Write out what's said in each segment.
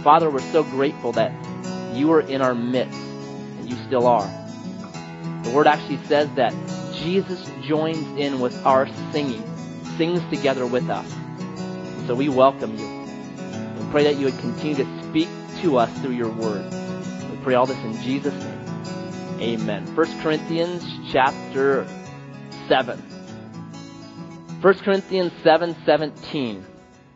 Father, we're so grateful that you are in our midst, and you still are. The Word actually says that Jesus joins in with our singing, sings together with us. So we welcome you. We pray that you would continue to speak to us through your Word. We pray all this in Jesus' name. Amen. 1 Corinthians chapter 7. 1 Corinthians 7:17.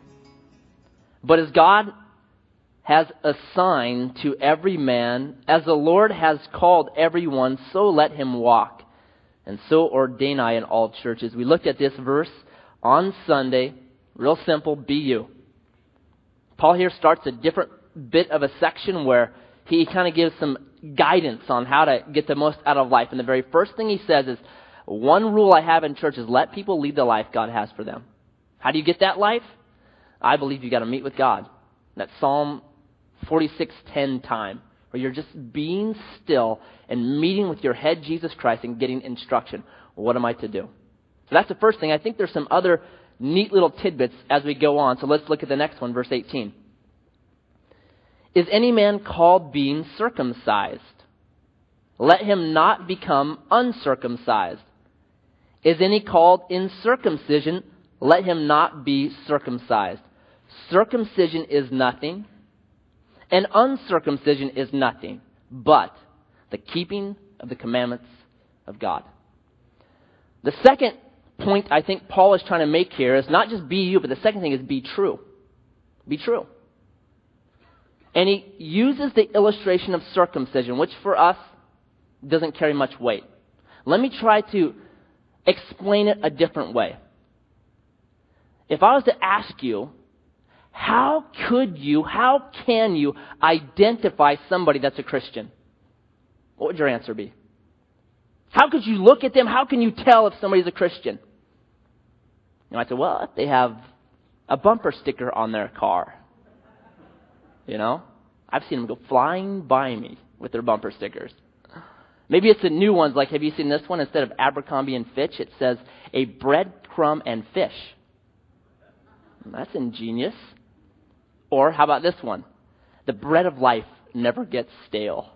But as God has assigned to every man, as the Lord has called everyone, so let him walk. And so ordain I in all churches. We looked at this verse on Sunday. Real simple, be you. Paul here starts a different bit of a section where he kind of gives some guidance on how to get the most out of life. And the very first thing he says is, one rule I have in church is let people lead the life God has for them. How do you get that life? I believe you got to meet with God. That Psalm 46:10 time, where you're just being still and meeting with your head, Jesus Christ, and getting instruction. What am I to do? So that's the first thing. I think there's some other neat little tidbits as we go on. So let's look at the next one, verse 18. Is any man called being circumcised? Let him not become uncircumcised. Is any called in circumcision? Let him not be circumcised. Circumcision is nothing, and uncircumcision is nothing, but the keeping of the commandments of God. The second point I think Paul is trying to make here is not just be you, but the second thing is be true. Be true. And he uses the illustration of circumcision, which for us doesn't carry much weight. Let me try to explain it a different way. If I was to ask you, how can you identify somebody that's a Christian? What would your answer be? How could you look at them? How can you tell if somebody's a Christian? You might say, well, if they have a bumper sticker on their car. You know, I've seen them go flying by me with their bumper stickers. Maybe it's the new ones, like have you seen this one? Instead of Abercrombie and Fitch, it says a breadcrumb and fish. That's ingenious. Or how about this one? The bread of life never gets stale.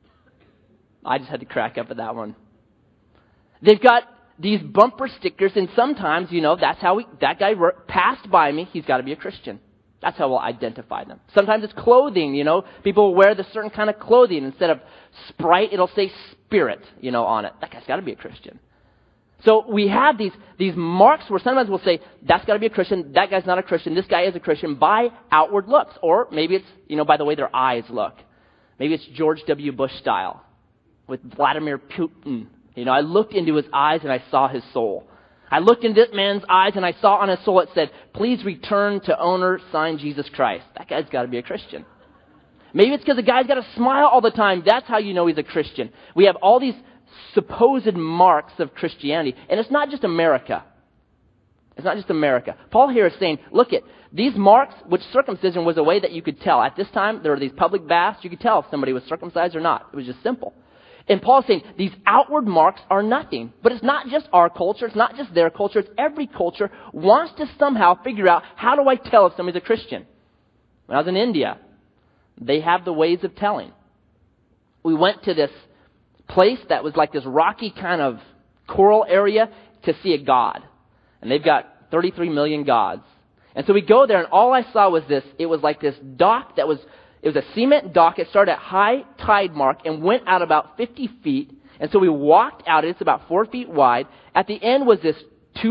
I just had to crack up at that one. They've got these bumper stickers, and sometimes, you know, that's how that guy passed by me. He's got to be a Christian. That's how we'll identify them. Sometimes it's clothing, you know. People wear this certain kind of clothing. Instead of Sprite, it'll say Spirit, you know, on it. That guy's got to be a Christian. So we have these marks where sometimes we'll say, that's got to be a Christian, that guy's not a Christian, this guy is a Christian by outward looks. Or maybe it's, you know, by the way their eyes look. Maybe it's George W. Bush style with Vladimir Putin. You know, I looked into his eyes and I saw his soul. I looked into this man's eyes and I saw on his soul it said, please return to owner, signed Jesus Christ. That guy's got to be a Christian. Maybe it's because the guy's got a smile all the time. That's how you know he's a Christian. We have all these supposed marks of Christianity. And it's not just America. It's not just America. Paul here is saying, look at these marks, which circumcision was a way that you could tell. At this time, there were these public baths. You could tell if somebody was circumcised or not. It was just simple. And Paul's saying these outward marks are nothing. But it's not just our culture. It's not just their culture. It's every culture wants to somehow figure out, how do I tell if somebody's a Christian? When I was in India, they have the ways of telling. We went to this place that was like this rocky kind of coral area to see a god. And they've got 33 million gods. And so we go there, and all I saw was this. It was like this dock that was, it was a cement dock. It started at high tide mark and went out about 50 feet. And so we walked out. It's about 4 feet wide. At the end was this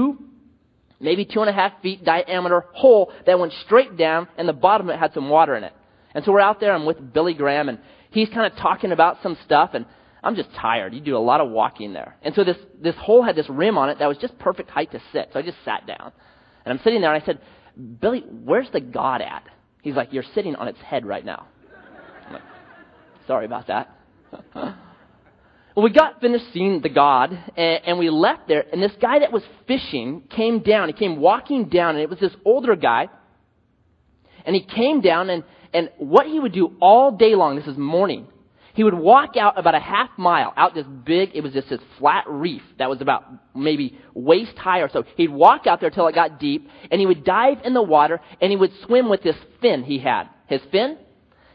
maybe 2.5 feet diameter hole that went straight down, and the bottom of it had some water in it. And so we're out there. I'm with Billy Graham, and he's kind of talking about some stuff, and I'm just tired. You do a lot of walking there. And so this hole had this rim on it that was just perfect height to sit. So I just sat down. And I'm sitting there, and I said, Billy, where's the God at? He's like, you're sitting on its head right now. I'm like, sorry about that. Well, we got finished seeing the God, and we left there, and this guy that was fishing came down. He came walking down, and it was this older guy. And he came down, and what he would do all day long, this is morning, he would walk out about a half mile, out this big, it was just this flat reef that was about maybe waist high or so. He'd walk out there till it got deep, and he would dive in the water, and he would swim with this fin he had. His fin,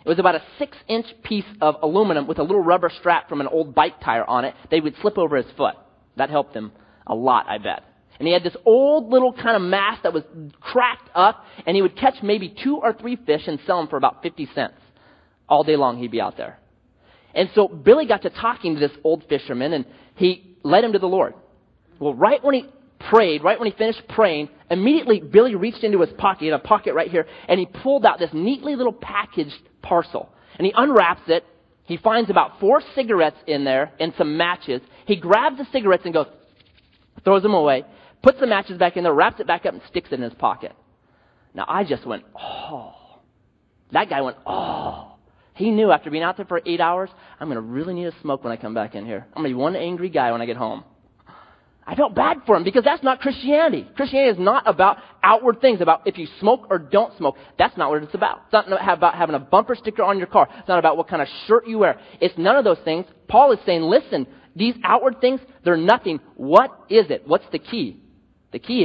It was about a 6-inch piece of aluminum with a little rubber strap from an old bike tire on it. They would slip over his foot. That helped him a lot, I bet. And he had this old little kind of mast that was cracked up, and he would catch maybe 2 or 3 fish and sell them for about 50 cents. All day long he'd be out there. And so Billy got to talking to this old fisherman, and he led him to the Lord. Well, right when he prayed, right when he finished praying, immediately Billy reached into his pocket. He had a pocket right here, and he pulled out this neatly little packaged parcel. And he unwraps it. He finds about 4 cigarettes in there and some matches. He grabs the cigarettes and goes, throws them away, puts the matches back in there, wraps it back up, and sticks it in his pocket. Now, I just went, oh. That guy went, oh. He knew after being out there for 8 hours, I'm going to really need a smoke when I come back in here. I'm going to be one angry guy when I get home. I felt bad for him because that's not Christianity. Christianity is not about outward things, about if you smoke or don't smoke. That's not what it's about. It's not about having a bumper sticker on your car. It's not about what kind of shirt you wear. It's none of those things. Paul is saying, listen, these outward things, they're nothing. What is it? What's the key? The key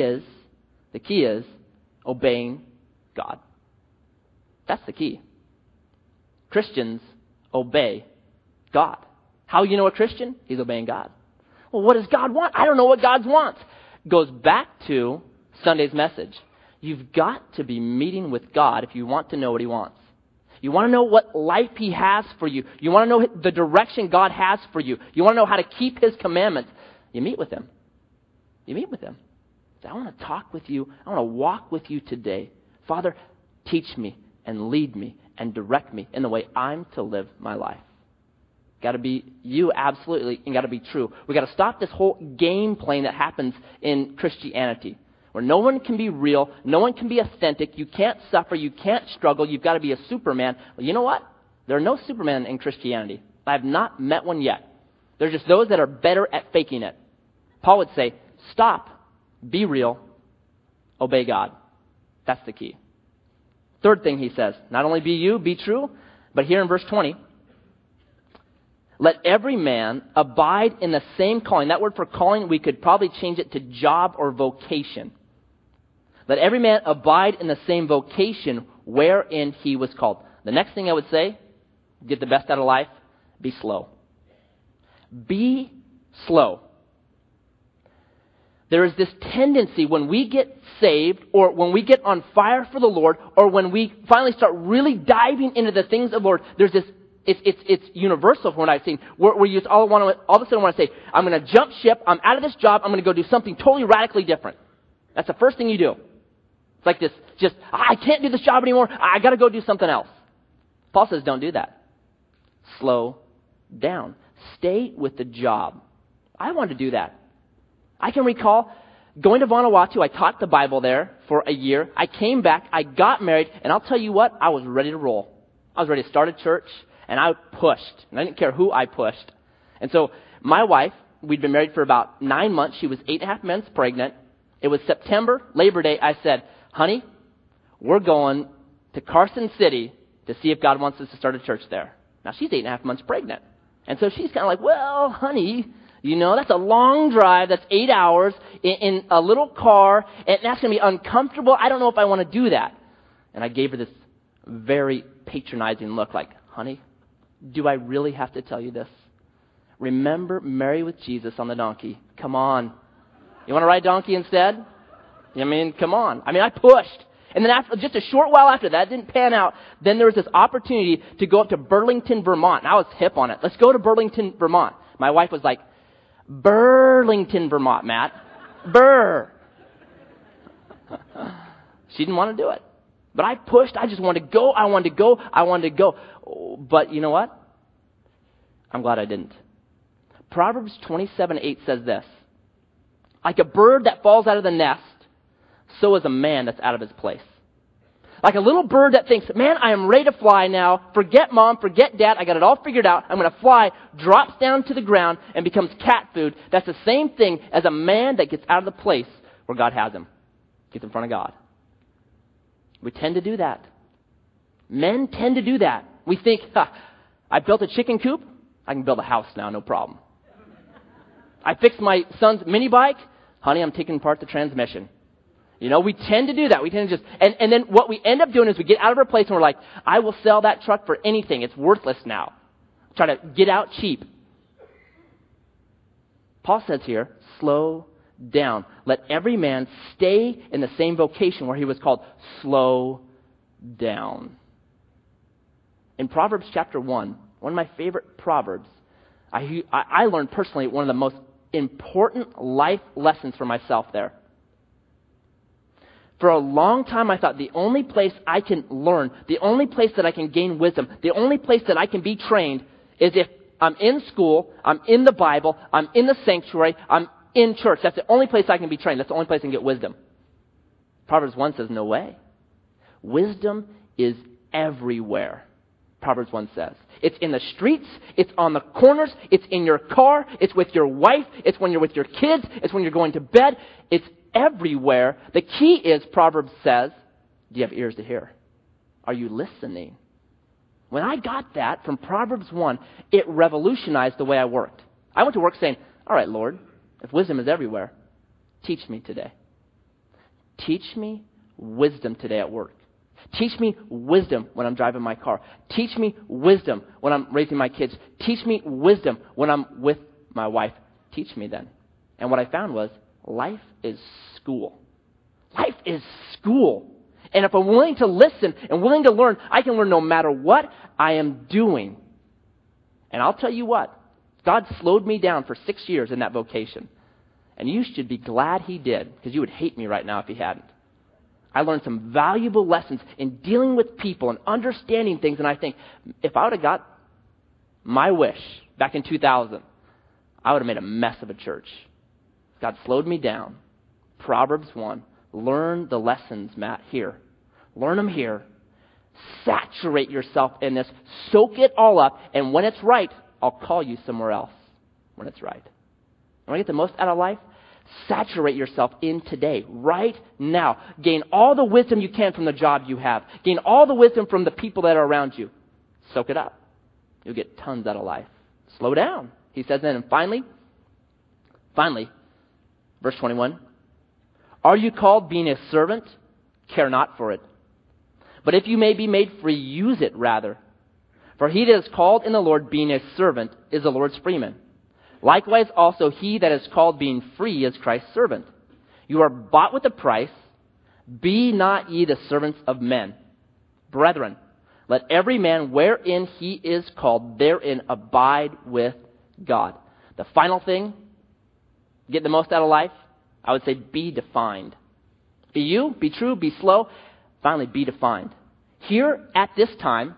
is obeying God. That's the key. Christians obey God. How you know a Christian? He's obeying God. Well, what does God want? I don't know what God wants. Goes back to Sunday's message. You've got to be meeting with God if you want to know what He wants. You want to know what life He has for you. You want to know the direction God has for you. You want to know how to keep His commandments. You meet with Him. You meet with Him. I want to talk with you. I want to walk with you today. Father, teach me and lead me and direct me in the way I'm to live my life. Got to be you, absolutely, and got to be true. We got to stop this whole game playing that happens in Christianity, where no one can be real, no one can be authentic. You can't suffer, you can't struggle. You've got to be a Superman. Well, you know what? There are no Supermen in Christianity. I have not met one yet. They're just those that are better at faking it. Paul would say, stop, be real, obey God. That's the key. Third thing he says, not only be you, be true, but here in verse 20, let every man abide in the same calling. That word for calling, we could probably change it to job or vocation. Let every man abide in the same vocation wherein he was called. The next thing I would say, get the best out of life, be slow. Be slow. There is this tendency when we get saved or when we get on fire for the Lord or when we finally start really diving into the things of the Lord, there's this, it's universal from what I've seen, where you just all of a sudden want to say, I'm going to jump ship, I'm out of this job, I'm going to go do something totally radically different. That's the first thing you do. It's like this, just, I can't do this job anymore, I got to go do something else. Paul says, don't do that. Slow down. Stay with the job. I wanted to do that. I can recall going to Vanuatu. I taught the Bible there for a year. I came back. I got married. And I'll tell you what, I was ready to roll. I was ready to start a church. And I pushed. And I didn't care who I pushed. And so my wife, we'd been married for about 9 months. She was 8.5 months pregnant. It was September, Labor Day. I said, honey, we're going to Carson City to see if God wants us to start a church there. Now, she's 8.5 months pregnant. And so she's kind of like, well, honey, you know, that's a long drive. That's 8 hours in a little car, and that's going to be uncomfortable. I don't know if I want to do that. And I gave her this very patronizing look like, honey, do I really have to tell you this? Remember Mary with Jesus on the donkey. Come on. You want to ride donkey instead? I mean, come on. I mean, I pushed. And then after, just a short while after that, it didn't pan out, then there was this opportunity to go up to Burlington, Vermont. And I was hip on it. Let's go to Burlington, Vermont. My wife was like, Burlington, Vermont, Matt. Burr. She didn't want to do it. But I pushed. I just wanted to go. I wanted to go. But you know what? I'm glad I didn't. Proverbs 27:8 says this. Like a bird that falls out of the nest, so is a man that's out of his place. Like a little bird that thinks, man, I am ready to fly now. Forget mom, forget dad. I got it all figured out. I'm going to fly, drops down to the ground, and becomes cat food. That's the same thing as a man that gets out of the place where God has him. Gets in front of God. We tend to do that. Men tend to do that. We think, I built a chicken coop. I can build a house now, no problem. I fixed my son's mini bike. Honey, I'm taking apart the transmission. We tend to do that. We tend to just, and then what we end up doing is we get out of our place and we're like, I will sell that truck for anything. It's worthless now. Try to get out cheap. Paul says here, slow down. Let every man stay in the same vocation where he was called. Slow down. In Proverbs chapter 1 of my favorite Proverbs, I learned personally one of the most important life lessons for myself there. For a long time, I thought the only place I can learn, the only place that I can gain wisdom, the only place that I can be trained is if I'm in school, I'm in the Bible, I'm in the sanctuary, I'm in church. That's the only place I can be trained. That's the only place I can get wisdom. Proverbs 1 says, no way. Wisdom is everywhere, Proverbs 1 says. It's in the streets, it's on the corners, it's in your car, it's with your wife, it's when you're with your kids, it's when you're going to bed. It's everywhere. The key is, Proverbs says, do you have ears to hear? Are you listening? When I got that from Proverbs 1, it revolutionized the way I worked. I went to work saying, all right, Lord, if wisdom is everywhere, teach me today. Teach me wisdom today at work. Teach me wisdom when I'm driving my car. Teach me wisdom when I'm raising my kids. Teach me wisdom when I'm with my wife. Teach me then. And what I found was, life is school. Life is school. And if I'm willing to listen and willing to learn, I can learn no matter what I am doing. And I'll tell you what, God slowed me down for 6 years in that vocation. And you should be glad he did, because you would hate me right now if he hadn't. I learned some valuable lessons in dealing with people and understanding things. And I think, if I would have got my wish back in 2000, I would have made a mess of a church. God slowed me down. Proverbs 1. Learn the lessons, Matt, here. Learn them here. Saturate yourself in this. Soak it all up. And when it's right, I'll call you somewhere else when it's right. Want to get the most out of life? Saturate yourself in today, right now. Gain all the wisdom you can from the job you have. Gain all the wisdom from the people that are around you. Soak it up. You'll get tons out of life. Slow down. He says then, and finally, verse 21, are you called being a servant? Care not for it. But if you may be made free, use it rather. For he that is called in the Lord being a servant is the Lord's freeman. Likewise also he that is called being free is Christ's servant. You are bought with a price. Be not ye the servants of men. Brethren, let every man wherein he is called therein abide with God. The final thing, get the most out of life, I would say be defined. Be you, be true, be slow. Finally, be defined. Here at this time,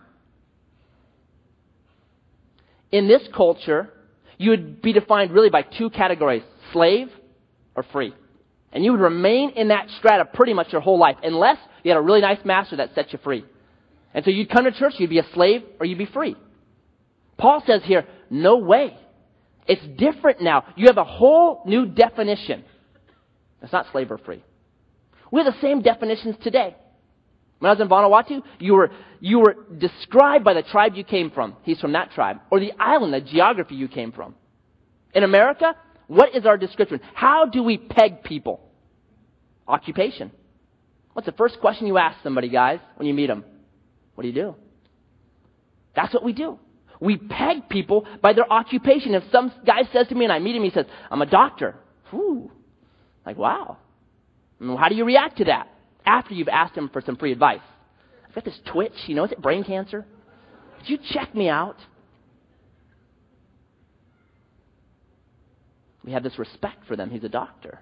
in this culture, you would be defined really by two categories, slave or free. And you would remain in that strata pretty much your whole life, unless you had a really nice master that set you free. And so you'd come to church, you'd be a slave or you'd be free. Paul says here, no way. It's different now. You have a whole new definition. It's not slave or free. We have the same definitions today. When I was in Vanuatu, you were described by the tribe you came from. He's from that tribe. Or the island, the geography you came from. In America, what is our description? How do we peg people? Occupation. What's the first question you ask somebody, guys, when you meet them? What do you do? That's what we do. We peg people by their occupation. If some guy says to me and I meet him, he says, I'm a doctor. Whew. Like, wow. I mean, how do you react to that? After you've asked him for some free advice. I've got this twitch, is it brain cancer? Could you check me out? We have this respect for them. He's a doctor.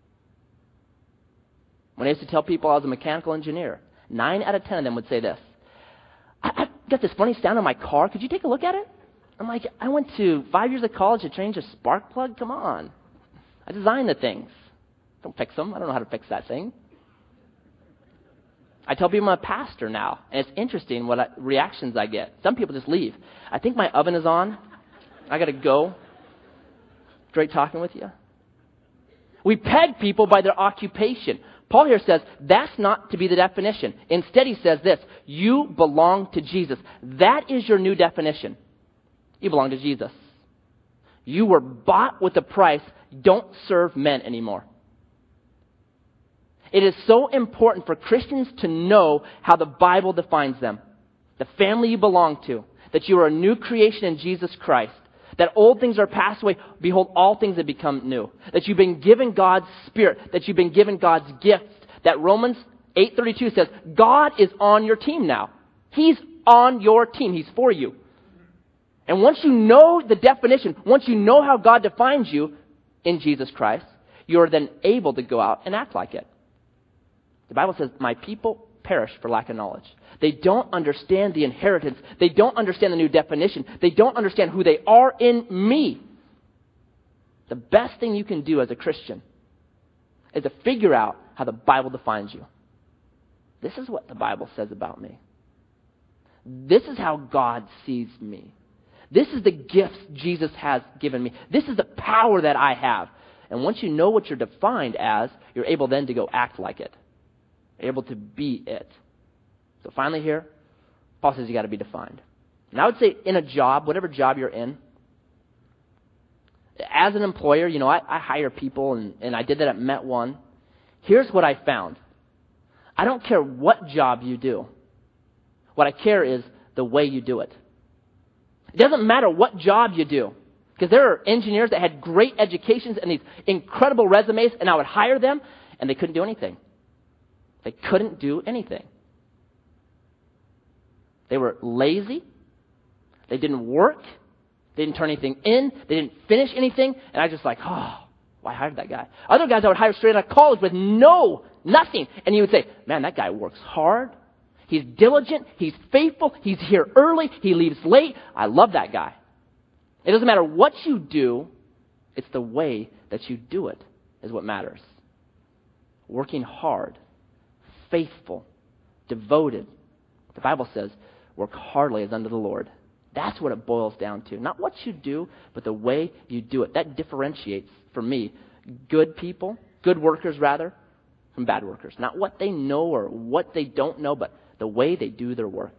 When I used to tell people I was a mechanical engineer, 9 out of 10 of them would say this. I've got this funny sound on my car. Could you take a look at it? I'm like, I went to 5 years of college to change a spark plug. Come on. I designed the things. Don't fix them. I don't know how to fix that thing. I tell people I'm a pastor now, and it's interesting what reactions I get. Some people just leave. I think my oven is on. I got to go. Great talking with you. We peg people by their occupation. Paul here says that's not to be the definition. Instead, he says this, you belong to Jesus. That is your new definition. You belong to Jesus. You were bought with a price. Don't serve men anymore. It is so important for Christians to know how the Bible defines them. The family you belong to. That you are a new creation in Jesus Christ. That old things are passed away. Behold, all things have become new. That you've been given God's Spirit. That you've been given God's gifts. That Romans 8:32 says, God is on your team now. He's on your team. He's for you. And once you know the definition, once you know how God defines you in Jesus Christ, you're then able to go out and act like it. The Bible says, my people perish for lack of knowledge. They don't understand the inheritance. They don't understand the new definition. They don't understand who they are in me. The best thing you can do as a Christian is to figure out how the Bible defines you. This is what the Bible says about me. This is how God sees me. This is the gifts Jesus has given me. This is the power that I have. And once you know what you're defined as, you're able then to go act like it. You're able to be it. So finally here, Paul says you got to be defined. And I would say in a job, whatever job you're in, as an employer, I hire people, and I did that at Met1. Here's what I found. I don't care what job you do. What I care is the way you do it. It doesn't matter what job you do. Because there are engineers that had great educations and these incredible resumes, and I would hire them, and they couldn't do anything. They couldn't do anything. They were lazy. They didn't work. They didn't turn anything in. They didn't finish anything. And I was just like, why hired that guy? Other guys I would hire straight out of college with nothing. And you would say, man, that guy works hard. He's diligent. He's faithful. He's here early. He leaves late. I love that guy. It doesn't matter what you do. It's the way that you do it is what matters. Working hard, faithful, devoted. The Bible says, work heartily as unto the Lord. That's what it boils down to. Not what you do, but the way you do it. That differentiates, for me, good people, good workers rather, from bad workers. Not what they know or what they don't know, but the way they do their work.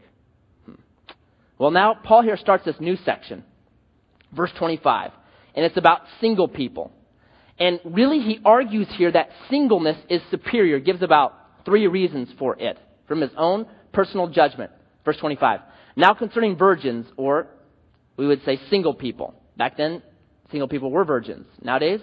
Well, now Paul here starts this new section, verse 25, and it's about single people. And really he argues here that singleness is superior, gives about 3 reasons for it from his own personal judgment. Verse 25, now concerning virgins, or we would say single people. Back then, single people were virgins. Nowadays,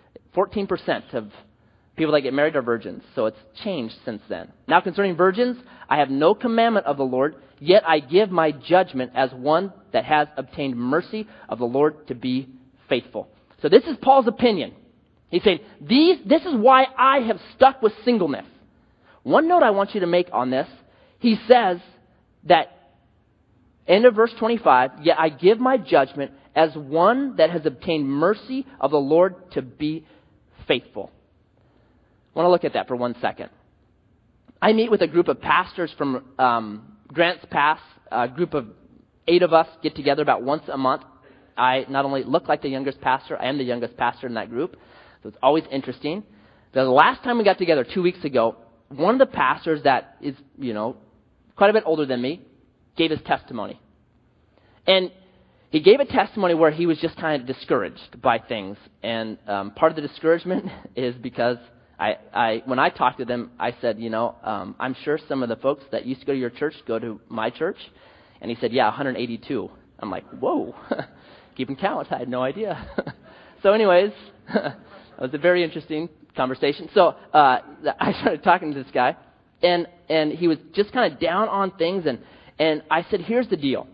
14% of people that get married are virgins, so it's changed since then. Now concerning virgins, I have no commandment of the Lord, yet I give my judgment as one that has obtained mercy of the Lord to be faithful. So this is Paul's opinion. He's saying, this is why I have stuck with singleness. One note I want you to make on this, he says that, end of verse 25, yet I give my judgment as one that has obtained mercy of the Lord to be faithful. I want to look at that for 1 second. I meet with a group of pastors from Grants Pass. A group of 8 of us get together about once a month. I not only look like the youngest pastor, I am the youngest pastor in that group. So it's always interesting. The last time we got together 2 weeks ago, one of the pastors that is, quite a bit older than me, gave his testimony. And he gave a testimony where he was just kind of discouraged by things. And part of the discouragement is because when I talked to them, I said, I'm sure some of the folks that used to go to your church go to my church. And he said, yeah, 182. I'm like, whoa, keeping count. I had no idea. So anyways, it was a very interesting conversation. So I started talking to this guy, and he was just kind of down on things. And I said, here's the deal.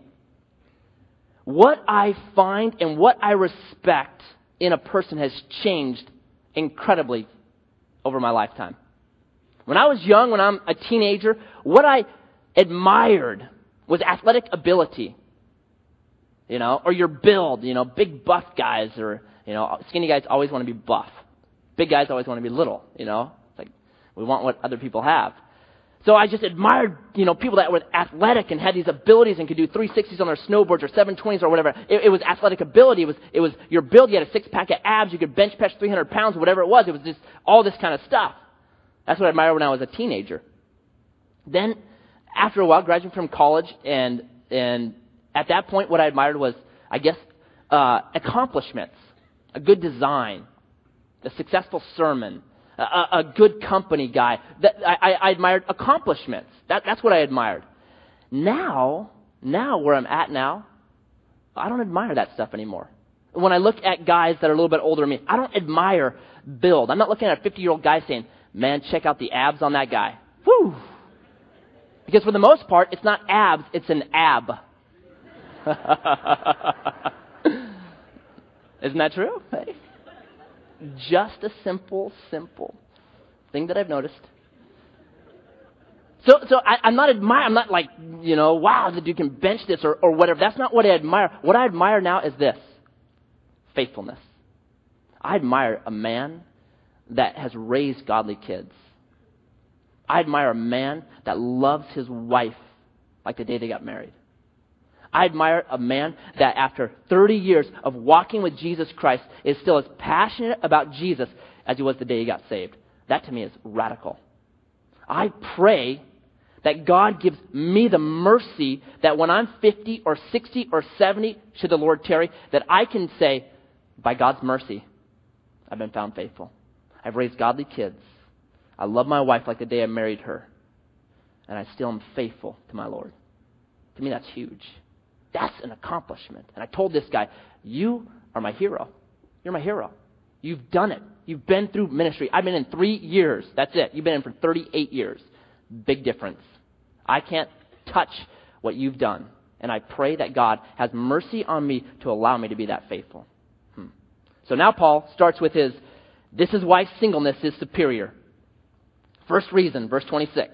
What I find and what I respect in a person has changed incredibly over my lifetime. When I was young, when I'm a teenager, what I admired was athletic ability, or your build, big buff guys, or, skinny guys always want to be buff. Big guys always want to be little, It's like we want what other people have. So I just admired, people that were athletic and had these abilities and could do 360s on their snowboards or 720s or whatever. It was athletic ability. It was your build. You had a 6-pack of abs. You could bench press 300 pounds, whatever it was. It was just all this kind of stuff. That's what I admired when I was a teenager. Then, after a while, graduating from college, and at that point, what I admired was, I guess, accomplishments, a good design, a successful sermon, a good company guy. That I admired accomplishments. That's what I admired. Now where I'm at now, I don't admire that stuff anymore. When I look at guys that are a little bit older than me, I don't admire build. I'm not looking at a 50-year-old guy saying, man, check out the abs on that guy. Whew. Because for the most part, it's not abs, it's an ab. Isn't that true? Hey. Just a simple thing that I've noticed. So I'm not admiring, I'm not like, wow, the dude can bench this or whatever. That's not what I admire. What I admire now is this: faithfulness. I admire a man that has raised godly kids. I admire a man that loves his wife like the day they got married. I admire a man that after 30 years of walking with Jesus Christ is still as passionate about Jesus as he was the day he got saved. That to me is radical. I pray that God gives me the mercy that when I'm 50 or 60 or 70, should the Lord tarry, that I can say, by God's mercy, I've been found faithful. I've raised godly kids. I love my wife like the day I married her. And I still am faithful to my Lord. To me, that's huge. That's an accomplishment. And I told this guy, you are my hero. You're my hero. You've done it. You've been through ministry. I've been in 3 years. That's it. You've been in for 38 years. Big difference. I can't touch what you've done. And I pray that God has mercy on me to allow me to be that faithful. So now Paul starts with this is why singleness is superior. First reason, verse 26.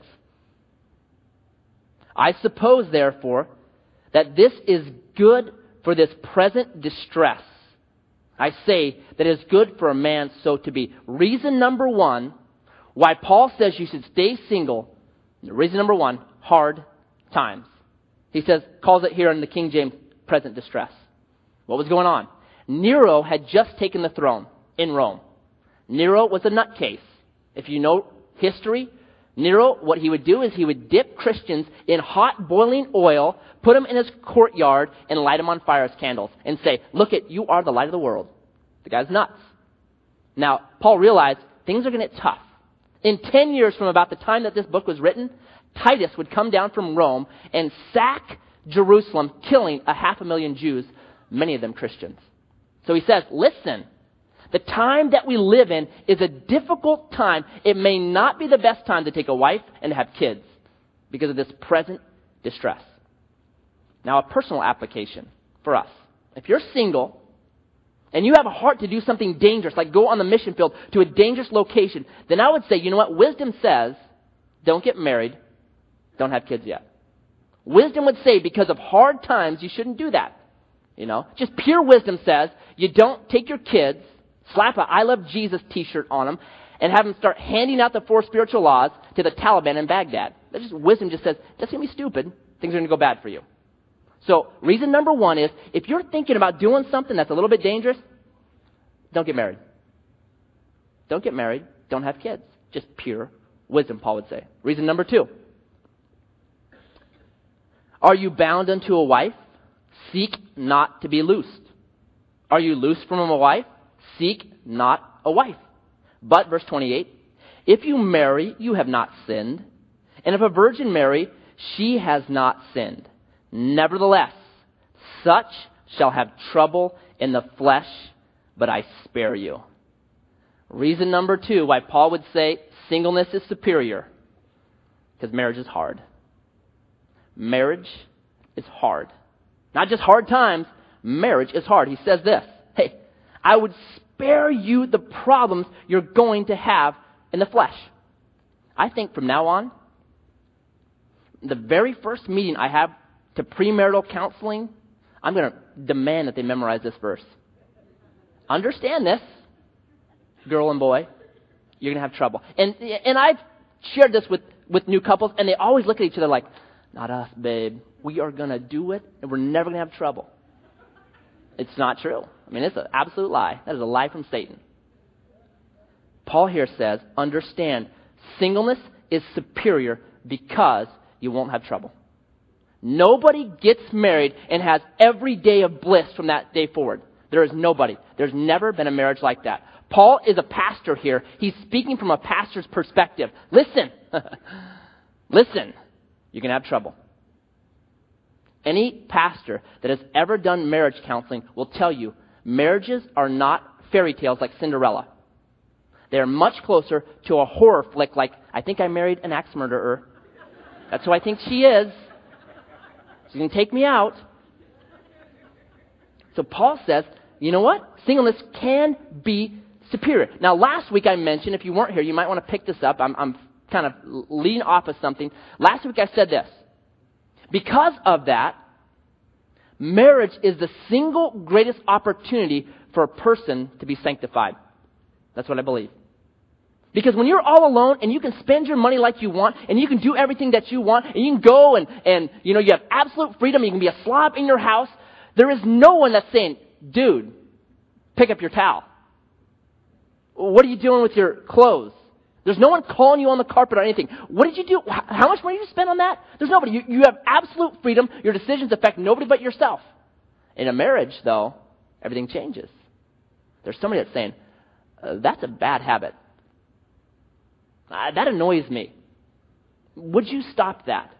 I suppose, therefore, that this is good for this present distress. I say that it is good for a man so to be. Reason number one, why Paul says you should stay single. Reason number one, hard times. He calls it here in the King James, present distress. What was going on? Nero had just taken the throne in Rome. Nero was a nutcase. If you know history, Nero, what he would do is he would dip Christians in hot boiling oil, put them in his courtyard, and light them on fire as candles, and say, look at, you are the light of the world. The guy's nuts. Now, Paul realized things are going to get tough. In 10 years from about the time that this book was written, Titus would come down from Rome and sack Jerusalem, killing 500,000 Jews, many of them Christians. So he says, listen, the time that we live in is a difficult time. It may not be the best time to take a wife and to have kids because of this present distress. Now, a personal application for us. If you're single and you have a heart to do something dangerous, like go on the mission field to a dangerous location, then I would say, you know what? Wisdom says, don't get married, don't have kids yet. Wisdom would say, because of hard times, you shouldn't do that. Just pure wisdom says, you don't take your kids, slap a I Love Jesus t-shirt on them, and have them start handing out the 4 spiritual laws to the Taliban in Baghdad. Wisdom just says, that's going to be stupid. Things are going to go bad for you. So reason number one is, if you're thinking about doing something that's a little bit dangerous, don't get married. Don't get married. Don't have kids. Just pure wisdom, Paul would say. Reason number 2. Are you bound unto a wife? Seek not to be loosed. Are you loosed from a wife? Seek not a wife. But, verse 28, if you marry, you have not sinned. And if a virgin marry, she has not sinned. Nevertheless, such shall have trouble in the flesh, but I spare you. Reason number 2 why Paul would say singleness is superior. Because marriage is hard. Marriage is hard. Not just hard times, marriage is hard. He says this, hey, I would spare you the problems you're going to have in the flesh. I think from now on, the very first meeting I have to premarital counseling, I'm going to demand that they memorize this verse. Understand this, girl and boy, you're going to have trouble. And I've shared this with new couples, and they always look at each other like, not us, babe. We are going to do it, and we're never going to have trouble. It's not true. I mean, it's an absolute lie. That is a lie from Satan. Paul here says, understand, singleness is superior because you won't have trouble. Nobody gets married and has every day of bliss from that day forward. There is nobody. There's never been a marriage like that. Paul is a pastor here. He's speaking from a pastor's perspective. Listen. Listen. You're going to have trouble. Any pastor that has ever done marriage counseling will tell you marriages are not fairy tales like Cinderella. They're much closer to a horror flick like, I think I married an axe murderer. That's who I think she is. She's going to take me out. So Paul says, you know what? Singleness can be superior. Now, last week I mentioned, if you weren't here, you might want to pick this up. I'm kind of leading off of something. Last week I said this. Because of that, marriage is the single greatest opportunity for a person to be sanctified. That's what I believe. Because when you're all alone and you can spend your money like you want and you can do everything that you want and you can go and you have absolute freedom, you can be a slob in your house, there is no one that's saying, dude, pick up your towel. What are you doing with your clothes? There's no one calling you on the carpet or anything. What did you do? How much money did you spend on that? There's nobody. You have absolute freedom. Your decisions affect nobody but yourself. In a marriage, though, everything changes. There's somebody that's saying, that's a bad habit. That annoys me. Would you stop that?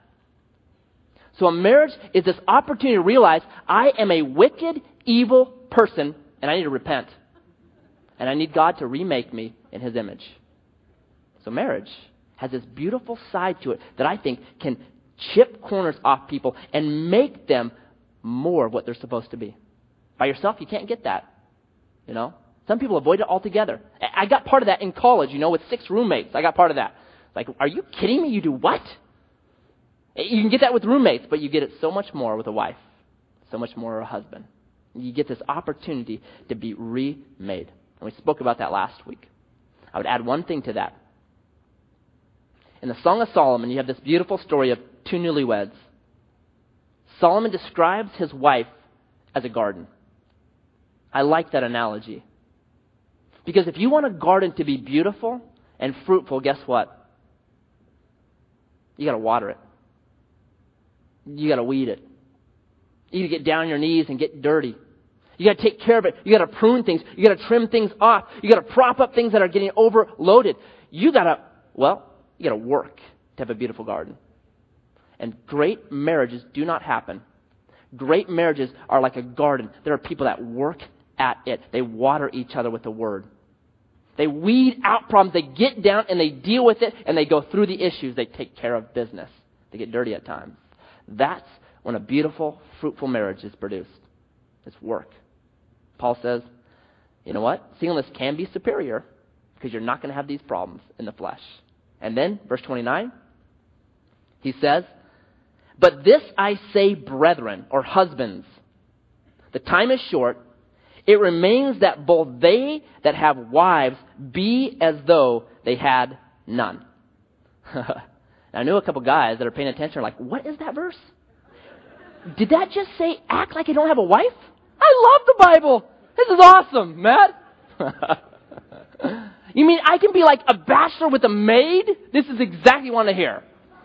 So a marriage is this opportunity to realize I am a wicked, evil person and I need to repent. And I need God to remake me in His image. So marriage has this beautiful side to it that I think can chip corners off people and make them more of what they're supposed to be. By yourself, you can't get that. Some people avoid it altogether. I got part of that in college, with 6 roommates. I got part of that. Like, are you kidding me? You do what? You can get that with roommates, but you get it so much more with a wife. So much more with a husband. You get this opportunity to be remade. And we spoke about that last week. I would add one thing to that. In the Song of Solomon, you have this beautiful story of 2 newlyweds. Solomon describes his wife as a garden. I like that analogy. Because if you want a garden to be beautiful and fruitful, guess what? You got to water it. You got to weed it. You got to get down on your knees and get dirty. You got to take care of it. You got to prune things. You got to trim things off. You got to prop up things that are getting overloaded. You got to work to have a beautiful garden. And great marriages do not happen. Great marriages are like a garden. There are people that work at it. They water each other with the Word. They weed out problems. They get down and they deal with it and they go through the issues. They take care of business. They get dirty at times. That's when a beautiful, fruitful marriage is produced. It's work. Paul says, you know what? Singleness can be superior because you're not going to have these problems in the flesh. And then, verse 29, he says, but this I say, brethren, or husbands, the time is short. It remains that both they that have wives be as though they had none. I knew a couple guys that are paying attention are like, what is that verse? Did that just say act like you don't have a wife? I love the Bible. This is awesome, Matt. You mean I can be like a bachelor with a maid? This is exactly what I want to hear.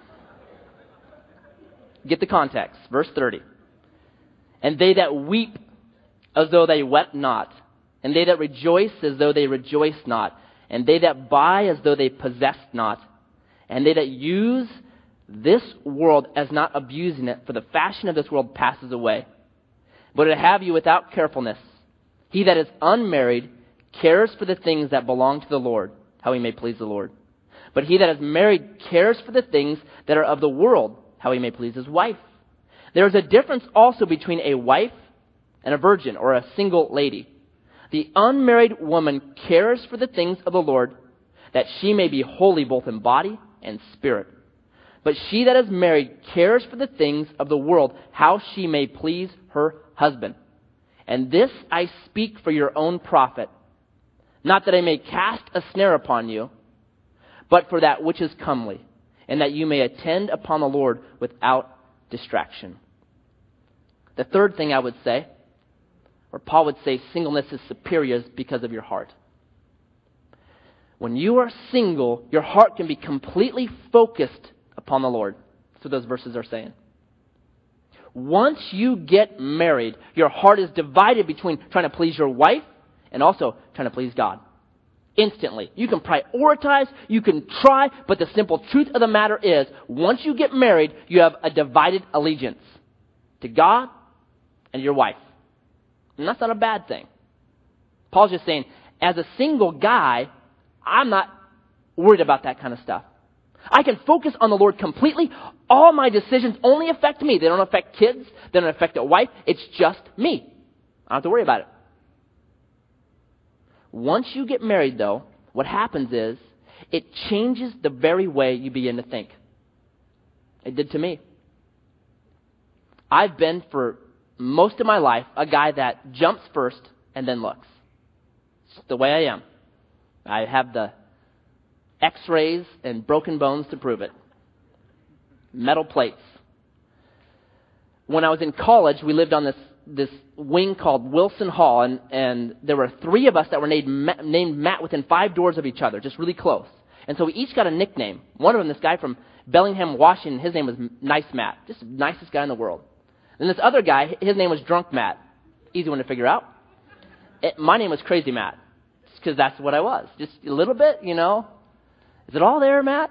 Get the context. Verse 30. And they that weep as though they wept not, and they that rejoice as though they rejoiced not, and they that buy as though they possessed not, and they that use this world as not abusing it, for the fashion of this world passes away. But to have you without carefulness, he that is unmarried cares for the things that belong to the Lord, how he may please the Lord. But he that is married cares for the things that are of the world, how he may please his wife. There is a difference also between a wife and a virgin, or a single lady. The unmarried woman cares for the things of the Lord, that she may be holy both in body and spirit. But she that is married cares for the things of the world, how she may please her husband. And this I speak for your own profit, not that I may cast a snare upon you, but for that which is comely, and that you may attend upon the Lord without distraction. The third thing I would say, or Paul would say singleness is superior, is because of your heart. When you are single, your heart can be completely focused upon the Lord. That's what those verses are saying. Once you get married, your heart is divided between trying to please your wife and also trying to please God. instantly. You can prioritize, you can try, but the simple truth of the matter is, once you get married, you have a divided allegiance to God and your wife. And that's not a bad thing. Paul's just saying, as a single guy, I'm not worried about that kind of stuff. I can focus on the Lord completely. All my decisions only affect me. They don't affect kids. They don't affect a wife. It's just me. I don't have to worry about it. Once you get married, though, what happens is it changes the very way you begin to think. It did to me. I've been, for most of my life, a guy that jumps first and then looks. It's the way I am. I have the X-rays and broken bones to prove it. Metal plates. When I was in college, we lived on this wing called Wilson Hall, and there were 3 of us that were named Matt within 5 doors of each other, just really close. And so we each got a nickname. One of them, this guy from Bellingham, Washington, his name was Nice Matt. Just the nicest guy in the world. And this other guy, his name was Drunk Matt. Easy one to figure out. My name was Crazy Matt, because that's what I was. Just a little bit, you know. Is it all there, Matt?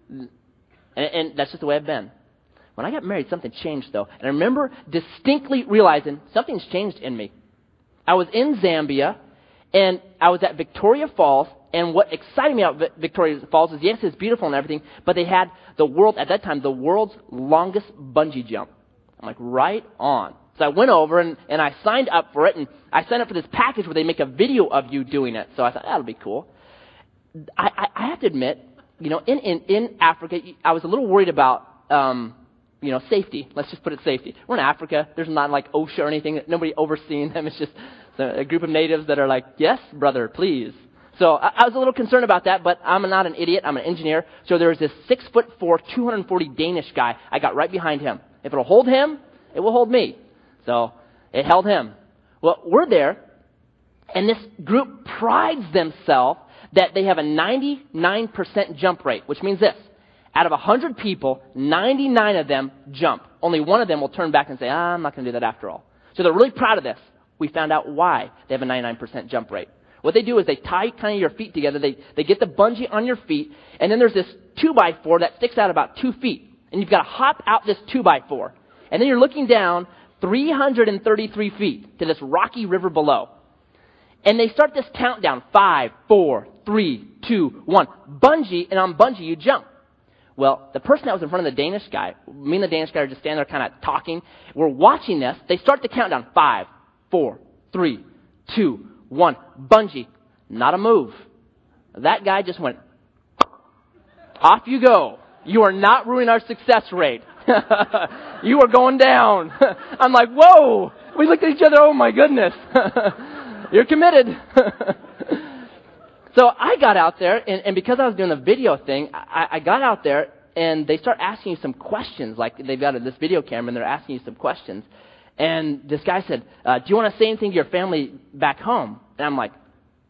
And that's just the way I've been. When I got married, something changed, though. And I remember distinctly realizing something's changed in me. I was in Zambia, and I was at Victoria Falls, and what excited me about Victoria Falls is, yes, it's beautiful and everything, but they had the world's longest bungee jump. I'm like, right on. So I went over, and I signed up for it, and I signed up for this package where they make a video of you doing it. So I thought, that'll be cool. I have to admit, you know, in Africa, I was a little worried about, safety. Let's just put it safety. We're in Africa. There's not like OSHA or anything. Nobody overseeing them. It's just a group of natives that are like, yes, brother, please. So I was a little concerned about that, but I'm not an idiot. I'm an engineer. So there was this 6'4", 240 Danish guy. I got right behind him. If it'll hold him, it will hold me. So it held him. Well, we're there, and this group prides themselves that they have a 99% jump rate, which means this. Out of 100 people, 99 of them jump. Only one of them will turn back and say, I'm not going to do that after all. So they're really proud of this. We found out why they have a 99% jump rate. What they do is they tie kind of your feet together. They get the bungee on your feet, and then there's this 2x4 that sticks out about 2 feet. And you've got to hop out this 2x4. And then you're looking down 333 feet to this rocky river below. And they start this countdown, 5, 4, 3, 2, 1. Bungee, and on bungee you jump. Well, the person that was in front of the Danish guy, me and the Danish guy are just standing there kind of talking. We're watching this. They start the countdown, 5, 4, 3, 2, 1. Bungee. Not a move. That guy just went, off you go. You are not ruining our success rate. You are going down. I'm like, whoa. We looked at each other, oh my goodness. You're committed. So I got out there, and because I was doing the video thing, I got out there, and they start asking you some questions. Like, they've got this video camera, and they're asking you some questions. And this guy said, do you want to say anything to your family back home? And I'm like,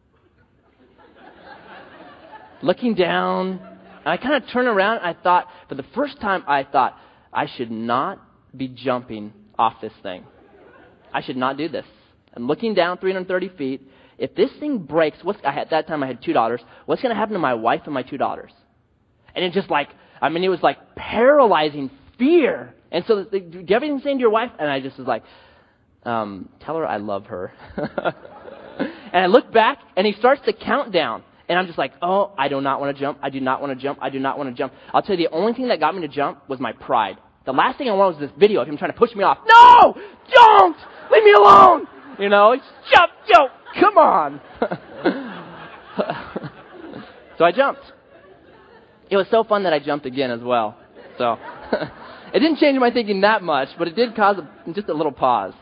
looking down. And I kind of turned around, and I thought, for the first time, I thought, I should not be jumping off this thing. I should not do this. I'm looking down 330 feet. If this thing breaks, at that time I had 2 daughters, what's going to happen to my wife and my 2 daughters? And it just it was like paralyzing fear. And so, do you have anything to say to your wife? And I just was like, tell her I love her. And I look back, and he starts to count down. And I'm just like, oh, I do not want to jump. I do not want to jump. I do not want to jump. I'll tell you, the only thing that got me to jump was my pride. The last thing I wanted was this video of him trying to push me off. No! Don't! Leave me alone! You know, jump! Come on! So I jumped. It was so fun that I jumped again as well. So it didn't change my thinking that much, but it did cause just a little pause.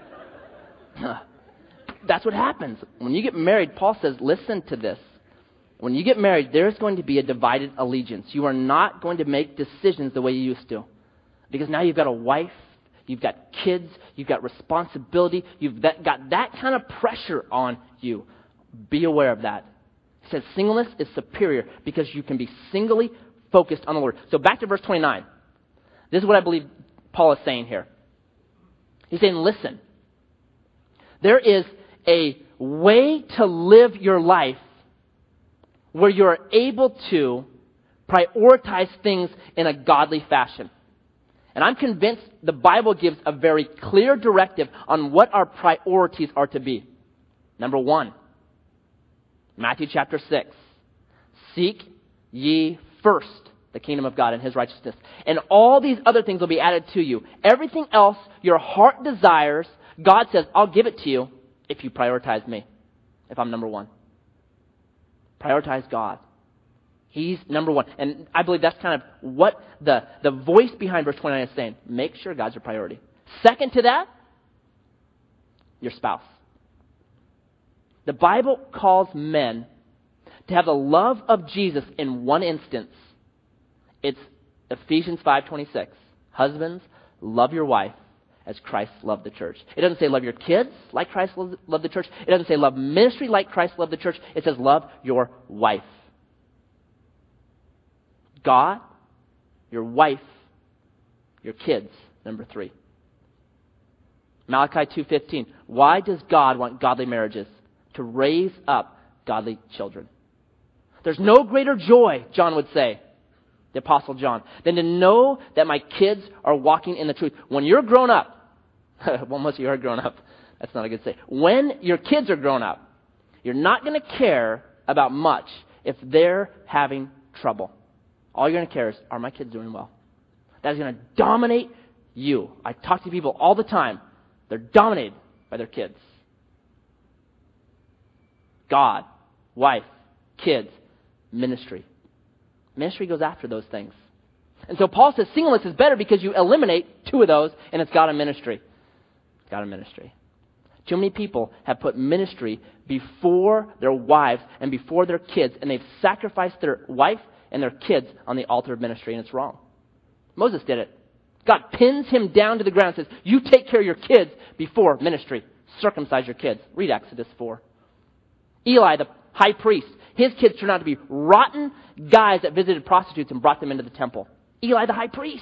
That's what happens. When you get married, Paul says, listen to this. When you get married, there's going to be a divided allegiance. You are not going to make decisions the way you used to. Because now you've got a wife, you've got kids, you've got responsibility, you've got that kind of pressure on you. Be aware of that. It says singleness is superior because you can be singly focused on the Lord. So back to verse 29. This is what I believe Paul is saying here. He's saying, listen, there is a way to live your life where you're able to prioritize things in a godly fashion. And I'm convinced the Bible gives a very clear directive on what our priorities are to be. Number 1, Matthew chapter 6. Seek ye first the kingdom of God and His righteousness, and all these other things will be added to you. Everything else your heart desires, God says, I'll give it to you if you prioritize me, if I'm number 1. Prioritize God. He's number 1. And I believe that's kind of what the voice behind verse 29 is saying. Make sure God's your priority. Second to that, your spouse. The Bible calls men to have the love of Jesus in one instance. It's Ephesians 5:26. Husbands, love your wife as Christ loved the church. It doesn't say love your kids like Christ loved the church. It doesn't say love ministry like Christ loved the church. It says love your wife. God, your wife, your kids, number 3. Malachi 2:15. Why does God want godly marriages? To raise up godly children. There's no greater joy, John would say, the Apostle John, than to know that my kids are walking in the truth. When you're grown up, well, most of you are grown up. That's not a good say. When your kids are grown up, you're not going to care about much if they're having trouble. All you're going to care is, are my kids doing well? That is going to dominate you. I talk to people all the time. They're dominated by their kids. God, wife, kids, ministry. Ministry goes after those things. And so Paul says singleness is better because you eliminate 2 of those, and it's God and ministry. God and ministry. Too many people have put ministry before their wives and before their kids, and they've sacrificed their wife and their kids on the altar of ministry, and it's wrong. Moses did it. God pins him down to the ground and says, you take care of your kids before ministry. Circumcise your kids. Read Exodus 4. Eli, the high priest, his kids turned out to be rotten guys that visited prostitutes and brought them into the temple. Eli, the high priest.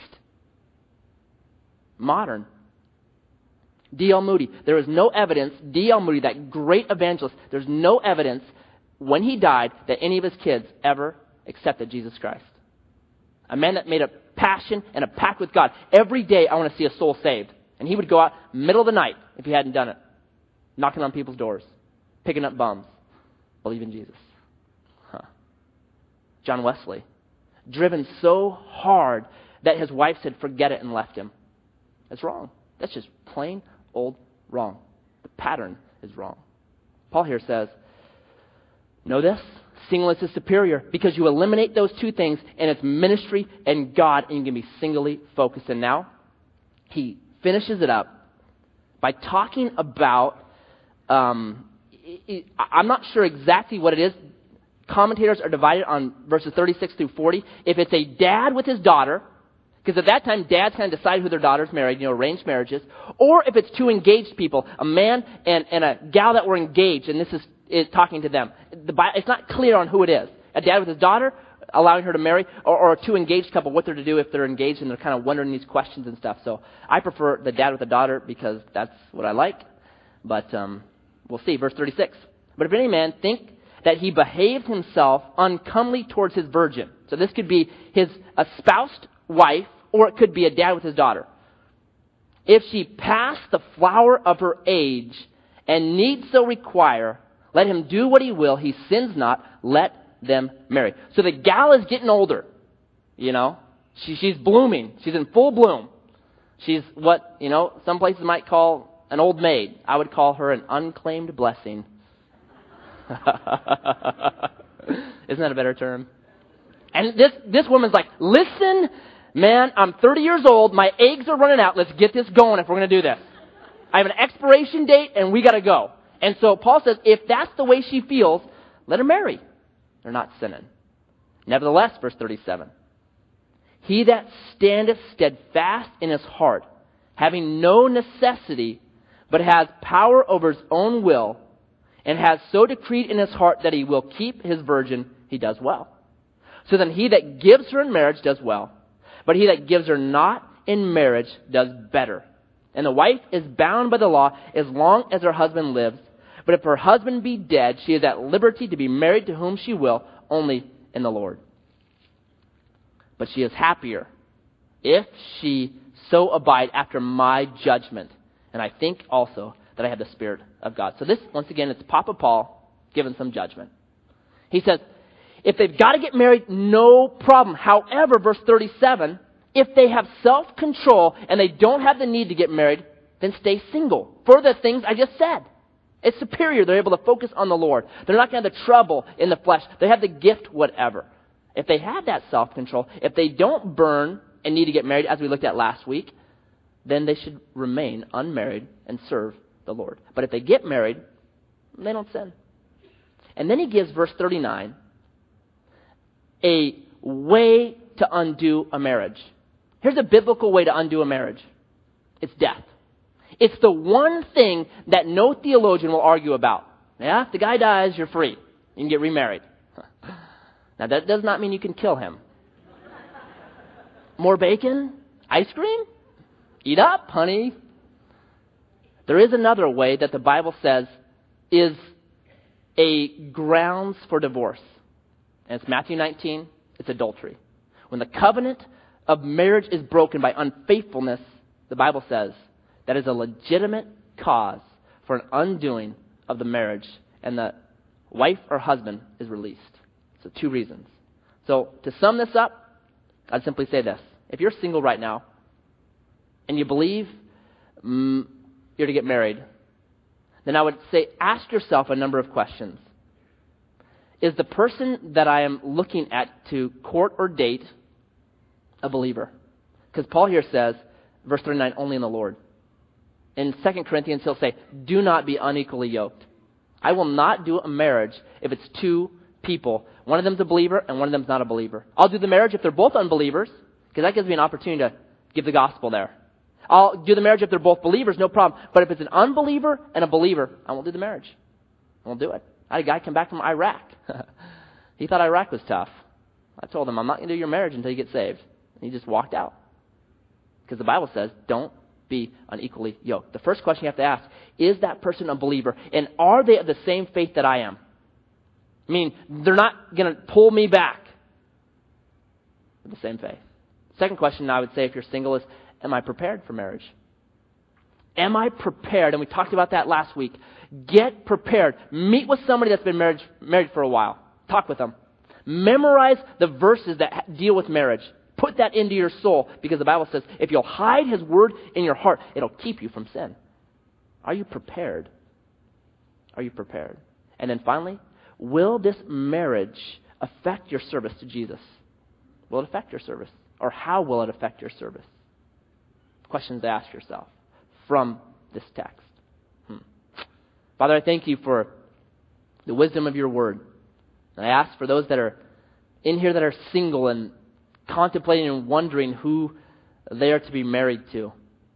Modern. D.L. Moody. There is no evidence, D.L. Moody, that great evangelist, there's no evidence when he died that any of his kids ever accepted Jesus Christ. A man that made a passion and a pact with God. Every day I want to see a soul saved. And he would go out middle of the night, if he hadn't done it, knocking on people's doors, picking up bums. Believe in Jesus. John Wesley, driven so hard that his wife said, forget it, and left him. That's wrong. That's just plain old wrong. The pattern is wrong. Paul here says, know this, singleness is superior because you eliminate those 2 things, and it's ministry and God, and you can be singly focused. And now he finishes it up by talking about, I'm not sure exactly what it is. Commentators are divided on verses 36 through 40. If it's a dad with his daughter, because at that time dads kind of decide who their daughter's married, arranged marriages, or if it's 2 engaged people, a man and a gal that were engaged, and this is talking to them. It's not clear on who it is. A dad with his daughter, allowing her to marry, or a 2 engaged couple, what they're to do if they're engaged and they're kind of wondering these questions and stuff. So I prefer the dad with the daughter because that's what I like. But we'll see. Verse 36. But if any man think that he behaved himself uncomely towards his virgin. So this could be his espoused wife, or it could be a dad with his daughter. If she pass the flower of her age and need so require, let him do what he will. He sins not. Let them marry. So the gal is getting older. She's blooming. She's in full bloom. She's what, some places might call an old maid. I would call her an unclaimed blessing. Isn't that a better term? And this woman's like, listen, man, I'm 30 years old. My eggs are running out. Let's get this going if we're going to do this. I have an expiration date and we got to go. And so Paul says, if that's the way she feels, let her marry. They're not sinning. Nevertheless, verse 37, he that standeth steadfast in his heart, having no necessity, but has power over his own will, and has so decreed in his heart that he will keep his virgin, he does well. So then he that gives her in marriage does well, but he that gives her not in marriage does better. And the wife is bound by the law as long as her husband lives. But if her husband be dead, she is at liberty to be married to whom she will, only in the Lord. But she is happier if she so abide after my judgment. And I think also that I have the Spirit of God. So this, once again, it's Papa Paul giving some judgment. He says, if they've got to get married, no problem. However, verse 37, if they have self-control and they don't have the need to get married, then stay single for the things I just said. It's superior. They're able to focus on the Lord. They're not going to have the trouble in the flesh. They have the gift, whatever. If they have that self-control, if they don't burn and need to get married, as we looked at last week, then they should remain unmarried and serve the Lord. But if they get married, they don't sin. And then he gives, verse 39, a way to undo a marriage. Here's a biblical way to undo a marriage. It's death. It's the one thing that no theologian will argue about. Yeah, if the guy dies, you're free. You can get remarried. Now, that does not mean you can kill him. More bacon? Ice cream? Eat up, honey. There is another way that the Bible says is a grounds for divorce. And it's Matthew 19. It's adultery. When the covenant of marriage is broken by unfaithfulness, the Bible says that is a legitimate cause for an undoing of the marriage, and the wife or husband is released. So 2 reasons. So to sum this up, I'd simply say this. If you're single right now and you believe you're to get married, then I would say ask yourself a number of questions. Is the person that I am looking at to court or date a believer? Because Paul here says, verse 39, only in the Lord. In 2 Corinthians, he'll say, do not be unequally yoked. I will not do a marriage if it's 2 people. One of them's a believer and one of them's not a believer. I'll do the marriage if they're both unbelievers, because that gives me an opportunity to give the gospel there. I'll do the marriage if they're both believers, no problem. But if it's an unbeliever and a believer, I won't do the marriage. I won't do it. I had a guy come back from Iraq. He thought Iraq was tough. I told him, I'm not going to do your marriage until you get saved. And he just walked out. Because the Bible says, don't be unequally yoked. The first question you have to ask, is that person a believer? And are they of the same faith that I am? I mean, they're not going to pull me back with the same faith. Second question I would say if you're single is, am I prepared for marriage? Am I prepared? And we talked about that last week. Get prepared. Meet with somebody that's been married for a while. Talk with them. Memorize the verses that deal with marriage. Put that into your soul, because the Bible says if you'll hide His word in your heart, it'll keep you from sin. Are you prepared? Are you prepared? And then finally, will this marriage affect your service to Jesus? Will it affect your service? Or how will it affect your service? Questions to ask yourself from this text. Father, I thank you for the wisdom of your word. And I ask for those that are in here that are single and contemplating and wondering who they are to be married to.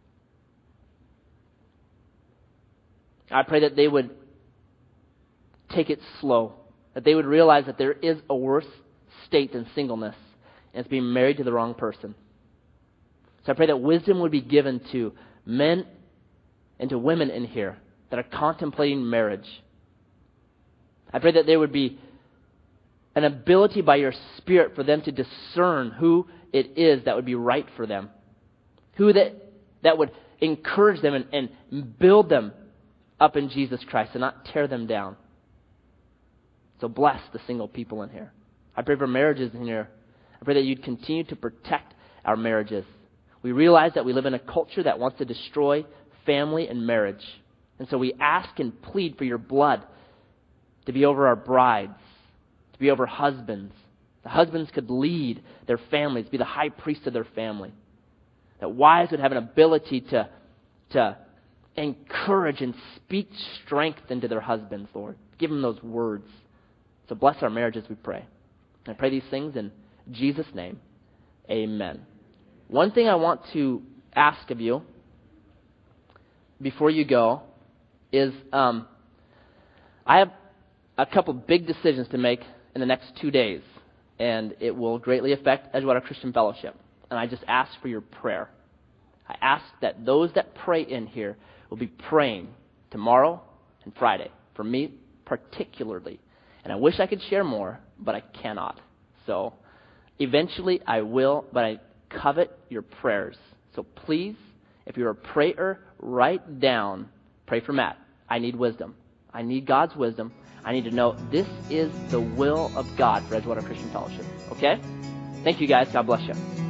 I pray that they would take it slow, that they would realize that there is a worse state than singleness, and it's being married to the wrong person. So I pray that wisdom would be given to men and to women in here that are contemplating marriage. I pray that there would be an ability by your Spirit for them to discern who it is that would be right for them, who that would encourage them and build them up in Jesus Christ and not tear them down. So bless the single people in here. I pray for marriages in here. I pray that you'd continue to protect our marriages. We realize that we live in a culture that wants to destroy family and marriage. And so we ask and plead for your blood to be over our brides, to be over husbands. The husbands could lead their families, be the high priest of their family. That wives would have an ability to encourage and speak strength into their husbands, Lord. Give them those words. So bless our marriages, we pray. And I pray these things in Jesus' name. Amen. One thing I want to ask of you before you go is I have a couple big decisions to make in the next 2 days, and it will greatly affect Edgewater Christian Fellowship. And I just ask for your prayer. I ask that those that pray in here will be praying tomorrow and Friday, for me particularly. And I wish I could share more, but I cannot. So eventually I will, but I covet your prayers. So please, if you're a prayer, write down, pray for Matt. I need wisdom. I need God's wisdom. I need to know this is the will of God for Edgewater Christian Fellowship. Okay? Thank you guys. God bless you.